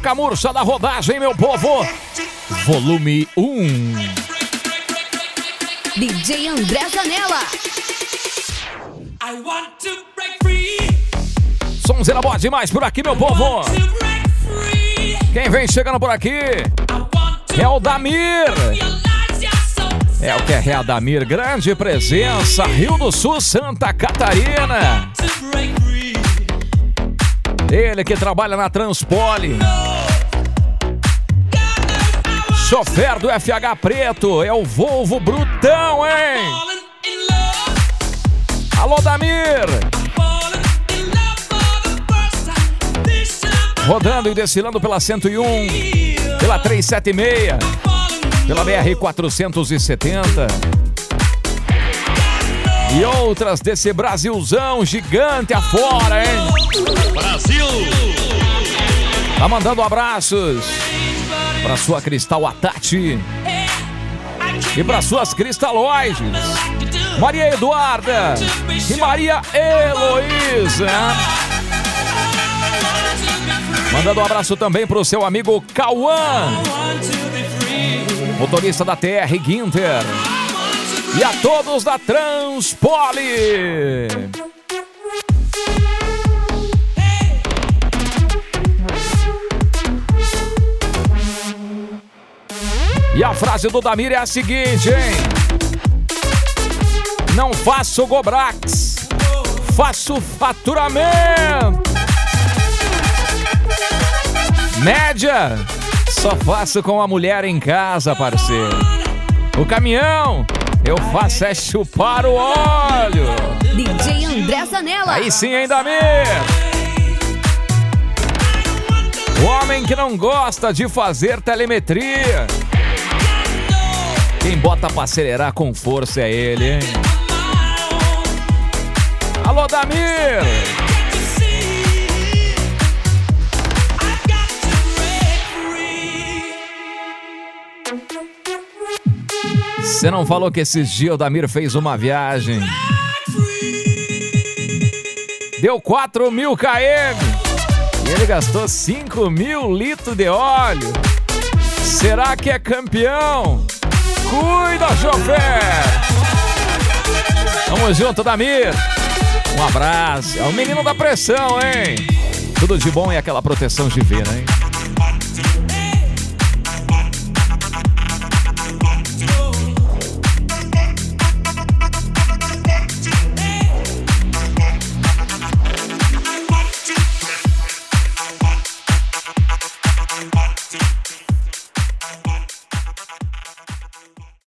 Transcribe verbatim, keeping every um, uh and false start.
Toca a murcha da rodagem, meu povo. Volume um. D J André Zanella. Sonzeira boa demais por aqui, meu povo. Quem vem chegando por aqui é o Damir. É o que é Adamir, grande presença, Rio do Sul, Santa Catarina. Ele que trabalha na Transpoli. Chofer do F H Preto, é o Volvo Brutão, hein? Alô, Damir! Rodando e desfilando pela cento e um, pela trezentos e setenta e seis, pela B R quatrocentos e setenta e outras desse Brasilzão gigante afora, hein? Brasil! Tá mandando abraços pra sua Cristal Atati e pra suas cristalóides, Maria Eduarda e Maria Heloísa. Mandando um abraço também pro seu amigo Cauã, motorista da T R Guinter, e a todos da Transpoli. E a frase do Damir é a seguinte, hein? Não faço Gobrax, faço faturamento. Média, só faço com a mulher em casa, parceiro. O caminhão, eu faço é chupar o óleo. D J André Zanella. Aí sim, hein, Damir? O homem que não gosta de fazer telemetria. Quem bota pra acelerar com força é ele, hein? Alô, Damir! Você não falou que esses dias o Damir fez uma viagem? Deu quatro mil quilômetros e ele gastou cinco mil litros de óleo. Será que é campeão? Cuida, chofer! Tamo junto, Damir. Um abraço. É o menino da pressão, hein? Tudo de bom e aquela proteção divina, hein?